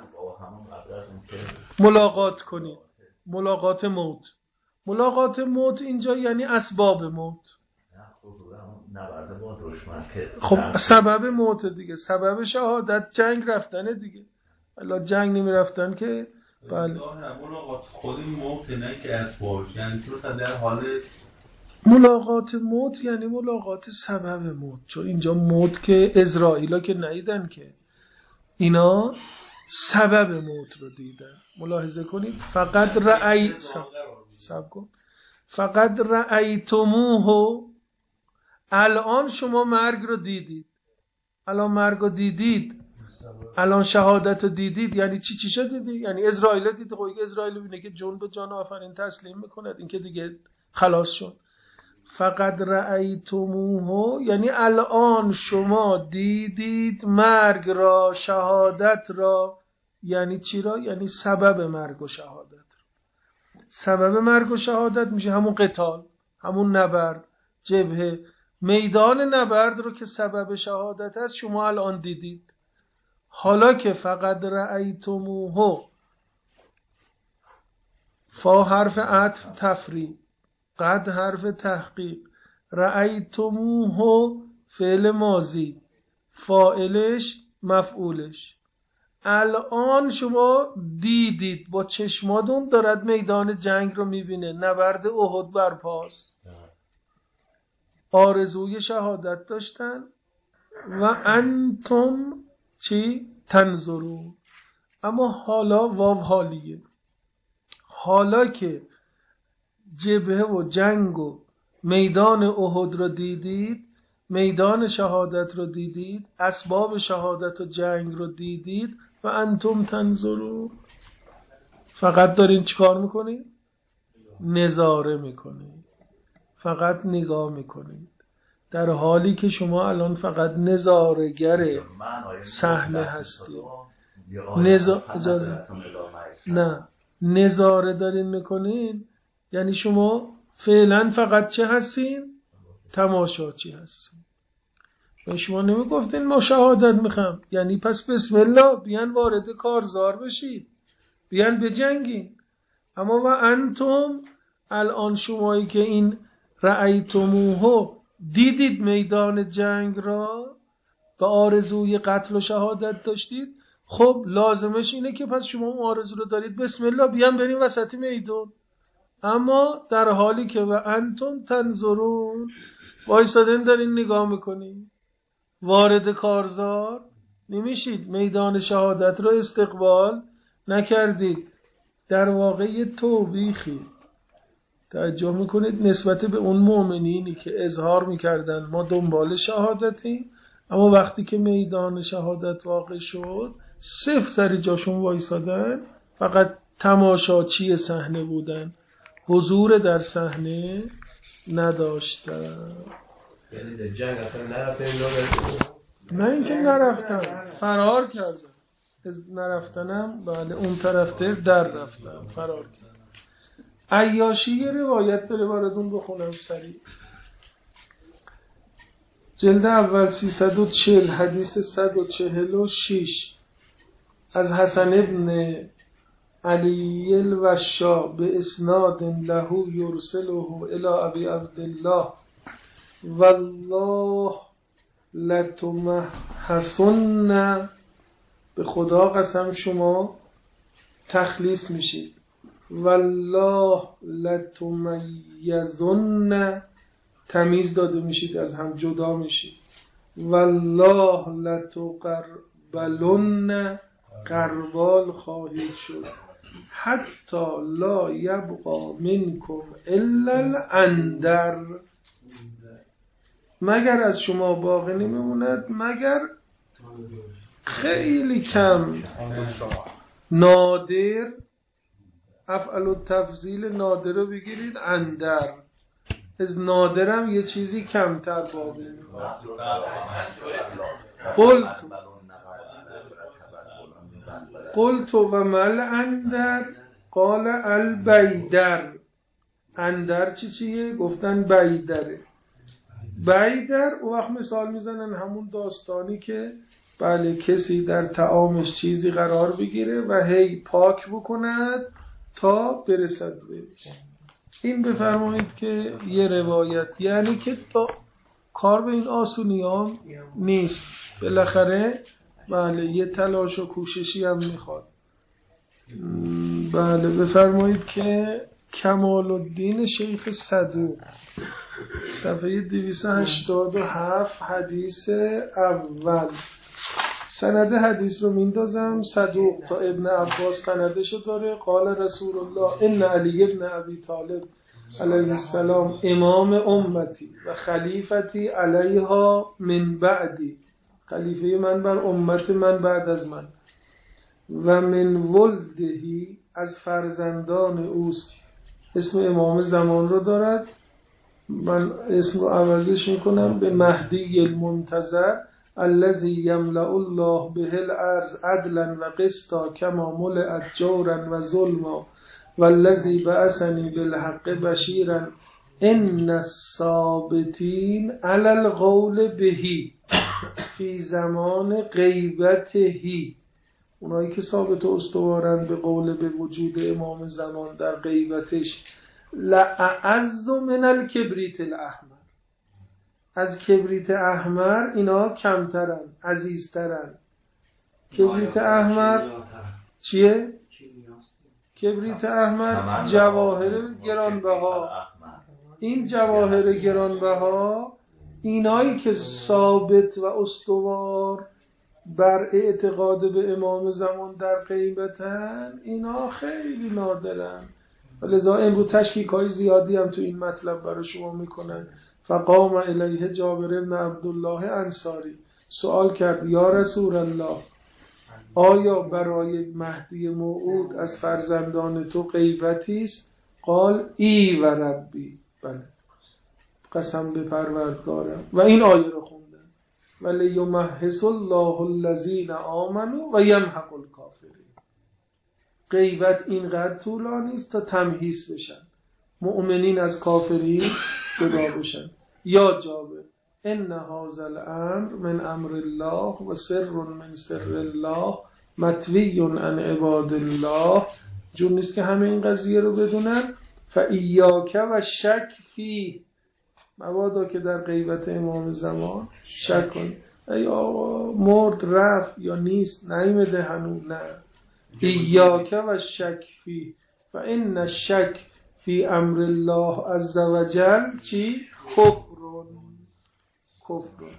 ملاقات کنید. ملاقات موت. ملاقات موت اینجا یعنی اسباب موت. خب سبب موت دیگه، سبب شهادت جنگ رفتنه دیگه. الا جنگ نمی رفتن که بله. ملاقات خود موت نه که اسباب، یعنی تو در حال ملاقات موت یعنی ملاقات سبب موت. چون اینجا موت که اسرائیلا که ندیدن که، اینا سبب موت رو دیدن. ملاحظه کنید. فقط رأیتموه، الان شما مرگ رو دیدید. الان مرگ رو دیدید الان شهادت رو دیدید یعنی چی شد دیدی؟ یعنی اسرائیل دیدی، خب اسرائیل بینه که جون به جان آفرین تسلیم میکند، این که دیگه خلاص شد. فقد رأیتموه یعنی الان شما دیدید مرگ را، شهادت را. یعنی چی را؟ یعنی سبب مرگ و شهادت را. سبب مرگ و شهادت میشه همون قتال، همون نبرد، جبهه، میدان نبرد رو که سبب شهادت است شما الان دیدید. حالا که فقد رأیتموه، فا حرف عطف تفریع، قد حرف تحقیق، رأیتموه فعل ماضی، فاعلش مفعولش. الان شما دیدید، با چشماتون دارد میدان جنگ رو میبینه، نبرد احد برپاست، آرزوی شهادت داشتن و انتم چی؟ تنظرون. اما حالا واو حالیه، حالا که جبهه و جنگ و میدان احد رو دیدید، میدان شهادت رو دیدید، اسباب شهادت و جنگ رو دیدید و انتم تنظرون، فقط دارین چیکار میکنید؟ نظاره میکنید، فقط نگاه میکنید، در حالی که شما الان فقط نظاره‌گر صحنه هستید. نه، نظاره دارین میکنین یعنی شما فعلا فقط چه هستین؟ تماشاچی هستین. و شما نمیگفتین ما شهادت میخوام، یعنی پس بسم الله بیان وارد کارزار بشید، بیان بجنگین. اما و انتم، الان شمایی که این رأیتموه دیدید میدان جنگ را و آرزوی قتل و شهادت داشتید، خب لازمش اینه که پس شما اون آرزو رو دارید، بسم الله بیان بریم وسط میدان. اما در حالی که و انتم تنظرون، وایسادن دارین نگاه میکنین، وارد کارزار نمیشید، میدان شهادت رو استقبال نکردید. در واقع یه توبیخی توجه میکنید نسبت به اون مؤمنینی که اظهار میکردن ما دنبال شهادتیم، اما وقتی که میدان شهادت واقع شد صفر سر جاشون وایسادن، فقط تماشاچی صحنه بودن، حضور در صحنه نداشتن. یعنی در جنگ اصلا نرفتن؟ نه اینکه نرفتن، فرار کردن. از نرفتنم بله اون طرف در رفتن، فرار کردن. عیاشی یه روایت داره براتون بخونم سریع. جلد اول 340 حدیث 146 از حسن ابن علی الوشا به اسناد له یرسله الی ابی عبدالله والله لتمحصن، به خدا قسم شما تخلیص میشید، والله لتمیزن، تمیز داده میشید، از هم جدا میشید، والله لتقربلن، قربال خواهید شد، حتی لا یبقى منکم الا الاندر، مگر از شما باقی نمیموند مگر خیلی کم، نادر، افعل التفضیل نادر رو بگیرید، اندر، از نادرم یه چیزی کمتر باقی میموند. قلت و مل اندر، قال البیدر، اندر چیه؟ گفتن بیدره. بیدر او وقت مثال میزنن همون داستانی که بله کسی در طعامش چیزی قرار بگیره و هی پاک بکند تا برسد بهش. این بفرمایید که یه روایت، یعنی که تا کار به این آسونی هم نیست، بالاخره بله یه تلاش و کوششی هم میخواد. بله بفرمایید که کمال الدین شیخ صدوق صفحه 287 حدیث اول. سند حدیث رو میندازم. صدوق تا ابن عباس سندشو داره. قال رسول الله ان علی ابن ابی طالب علیه السلام امام امتی و خلیفتی علیها من بعدی. خلیفه من بر امت من بعد از من. و من ولدهی، از فرزندان اوست. اسم امام زمان رو دارد، من اسم رو عوضش میکنم به مهدی المنتظر الذی یملأ الله به الارض عدلا و قسطا کما ملئت جورا و ظلما والذی بعثنی بالحق بشیرا ان الثابتین علی القول بهی فی زمان غیبتهی، اونایی که ثابت و استوارن به قول به وجود امام زمان در غیبتش، لأعز من الکبریت الاحمر، از کبریت احمر اینا کمترن، عزیزترن. کبریت احمر چیه؟ کبریت احمر جواهر گرانبها. این جواهر گرانبها اینایی که ثابت و استوار بر اعتقاد به امام زمان در غیبتن، اینا خیلی نادرن. ولذا امروز تشکیک‌های زیادی هم تو این مطلب برای شما میکنن. فقام الیه جابر بن عبدالله انصاری، سوال کرد یا رسول الله، آیا برای مهدی موعود از فرزندان تو غیبتی است؟ قال ای و ربی، بله قسم به پروردگارم. و این آیه رو خوندن ولی یمحص الله الذین آمنوا و یمحق الکافرین. غیبت اینقدر طولانی است تا تمحیص بشن، مؤمنین از کافرین جدا بشن. یا جابر ان هذا الامر من امر الله و سر من سر الله مطوی عن عباد الله. جون نیست که همه این قضیه رو بدونن. فایاک و شک فی، مبادا که در غیبت امام زمان شک کن. ای آقا مرد رفت یا نیست نیمده هنوز، نه. ایاک و شک فی فان الشک فی امر الله عز وجل چی؟ کفر.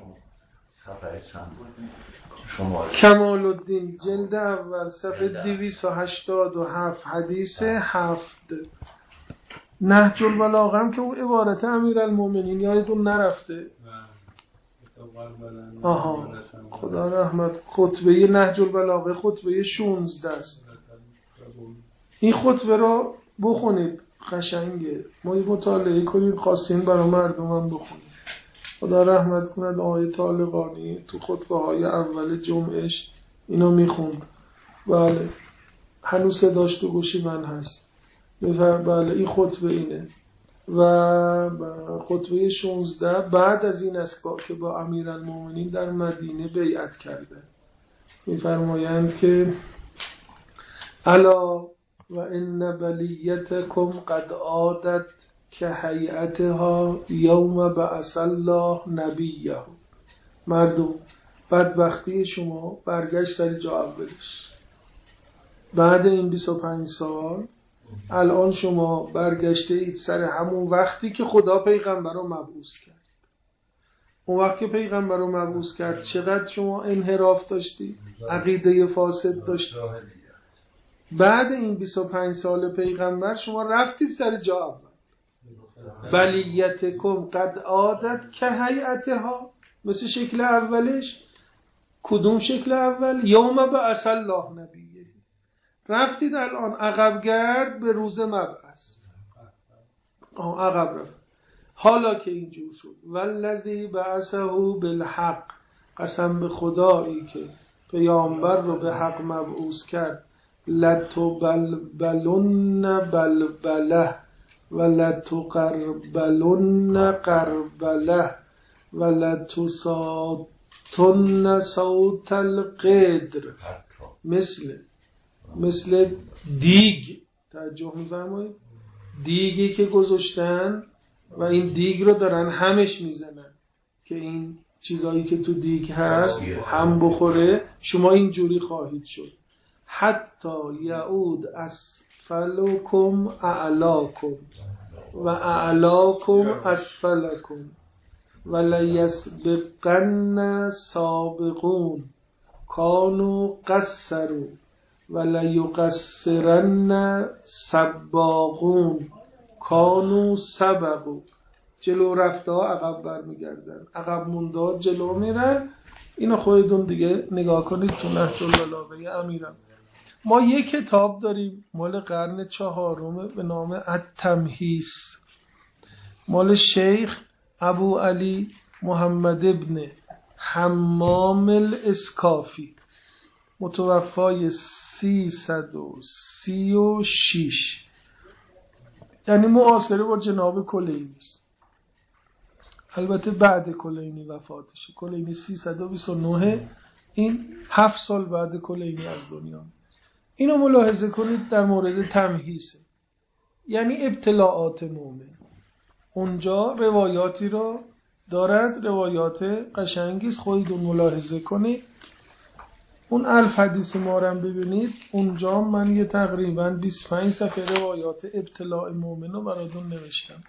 کمال الدین جلد اول صفحه 287 حدیث 7. نهج البلاغه هم که او عبارت امیرالمومنین یادتون نرفته. آها خدا رحمت، خطبه نهج البلاغه خطبه 16 است. این خطبه رو بخونید، قشنگه. ما مطالعه کنید، خواستین برای مردم هم بخونید. خدا رحمت کند آقای طالقانی تو خطبه های اول جمعش اینو میخوند. بله هنوز صداش تو گوشی من هست. بله این خطبه اینه. و خطبه 16 بعد از این است که با امیرالمومنین در مدینه بیعت کرده. میفرمایند که الا و ان بلیتکم قد عادت که هیئتها یوم بعث الله نبیه. مردم بدبختی شما برگشت سر جا اولش. بعد این 25 سال الان شما برگشته اید سر همون وقتی که خدا پیغمبر رو مبعوث کرد. اون وقت که پیغمبر رو مبعوث کرد چقدر شما انحراف داشتی؟ عقیده فاسد داشتی. بعد این 25 سال پیغمبر شما رفتید سر جا اول. بلیتکم قد عادت که هیئتها، مثل شکل اولش. کدوم شکل اول؟ یوم بعث الله نبیه. رفتید الان عقب گرد به روز مبعث. عقب رفت. حالا که اینجور شد والذی بعثه بالحق، قسم به خدایی که پیامبر رو به حق مبعوث کرد، لتبلبلن بلبله ولتقربلن قربله ولتساتن صوت القدر. مثل دیگ، توجه می‌فرمایید؟ دیگی که گذاشتن و این دیگ رو دارن همش میزنن که این چیزایی که تو دیگ هست هم بخوره. شما اینجوری خواهید شد حتی یعود اسفلکم اعلاکم و اعلاکم اسفلکم ولیسبقن سابقون کانوا قصروا ولیقصرن سباقون کانوا سبقوا. جلو رفته ها عقب برمیگردن، عقب مونده ها جلو میرن. اینو خودتون دیگه نگاه کنید تو نهج البلاغه امیرم. ما یک کتاب داریم مال قرن 4 به نام التمهیس، مال شیخ ابو علی محمد ابن حمام الاسکافی، متوفای 336، یعنی معاصره با جناب کلینی است. البته بعد کلینی وفاتشه. کلینی 329، این 7 سال بعد کلینی از دنیا. اینو ملاحظه کنید در مورد تمهیسه، یعنی ابتلاعات مومن. اونجا روایاتی رو دارد، روایات قشنگیست، خودتون ملاحظه کنید. اون الف حدیث ما رو ببینید، اونجا من یه تقریبا 25 صفحه روایات ابتلاع مومن رو براتون نوشتم.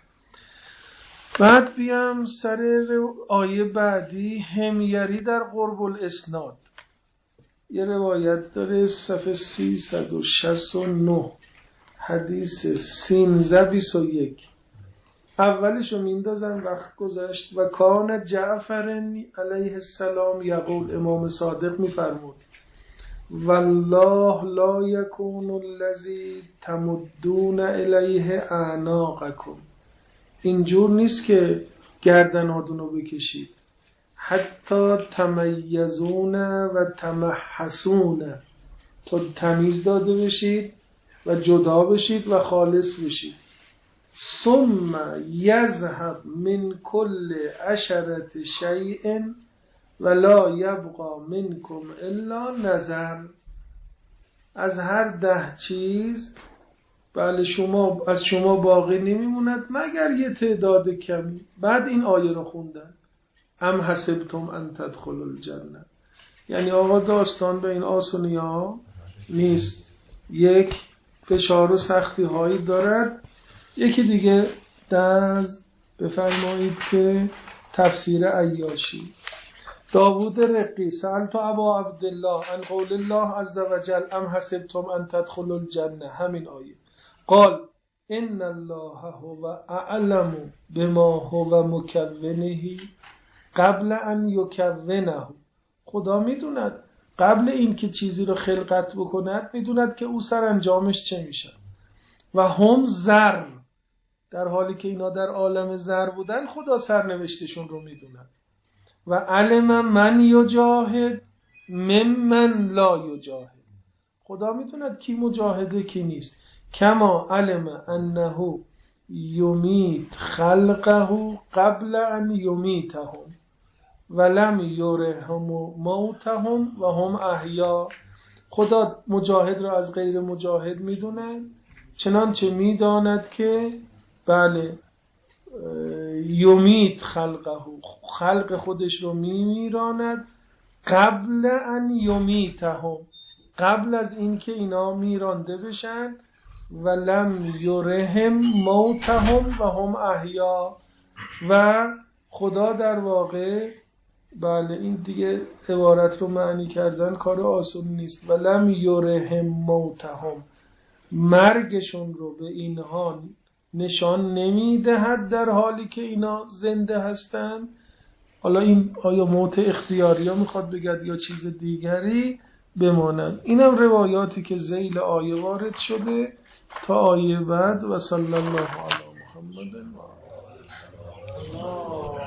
بعد بیام سر آیه بعدی، همیری در قرب الاسناد. یه روایت داره صفحه 369، حدیث 1321. اولشو میندازن، وقت گذشت. و کان جعفر علیه السلام یقول، امام صادق میفرمود والله لا یکون الذی تمدون الیه اعناقکم، اینجور نیست که گردناتونو بکشید، حتی تمیزون و تمحسون، تا تمیز داده بشید و جدا بشید و خالص بشید. ثم یذهب من کل عشرة شیء ولا یبقى منکم الا نظر، از هر 10 چیز بله از شما باقی نمیموند مگر یه تعداد کمی. بعد این آیه رو خوندن، ام حسبتم ان تدخلوا الجنه، یعنی آقا داستان به این آسونی ها نیست، یک فشار و سختی هایی دارد. یکی دیگه بفرمایید که تفسیر عیاشی. داوود رقی سألت ابا عبدالله عن قول الله عز وجل ام حسبتم ان تدخلوا الجنه، همین آیه. قال ان الله هو اعلم بما هو مکونه قبل ان یکونه، خدا میدوند قبل این که چیزی رو خلقت بکند میدوند که او سرانجامش چه میشه. و هم زر، در حالی که اینا در عالم زر بودن خدا سرنوشتشون رو میدوند. و علم من یجاهد ممن لا یجاهد، خدا میدوند کی مجاهده کی نیست. کما علم انه یمیت خلقه قبل ان یمیتهم ولم یرهم موتهم و هم احیا، خدا مجاهد را از غیر مجاهد میدوند، چنانچه میداند که بله یمیت خلقه، خلق خودش رو میمیراند، قبل ان یمیتهم، قبل از اینکه اینا میرانده بشن، و لم یرهم موتهم و هم احیا، و خدا در واقع بله این دیگه عبارت رو معنی کردن کار آسون نیست. و لم یرهم موتهم، مرگشون رو به اینها نشان نمیدهد در حالی که اینا زنده هستند. حالا این آیا موت اختیاری ها میخواد بگد یا چیز دیگری بمانند. اینم روایاتی که ذیل آیه وارد شده تا آیه بعد. و صلی الله علی محمد و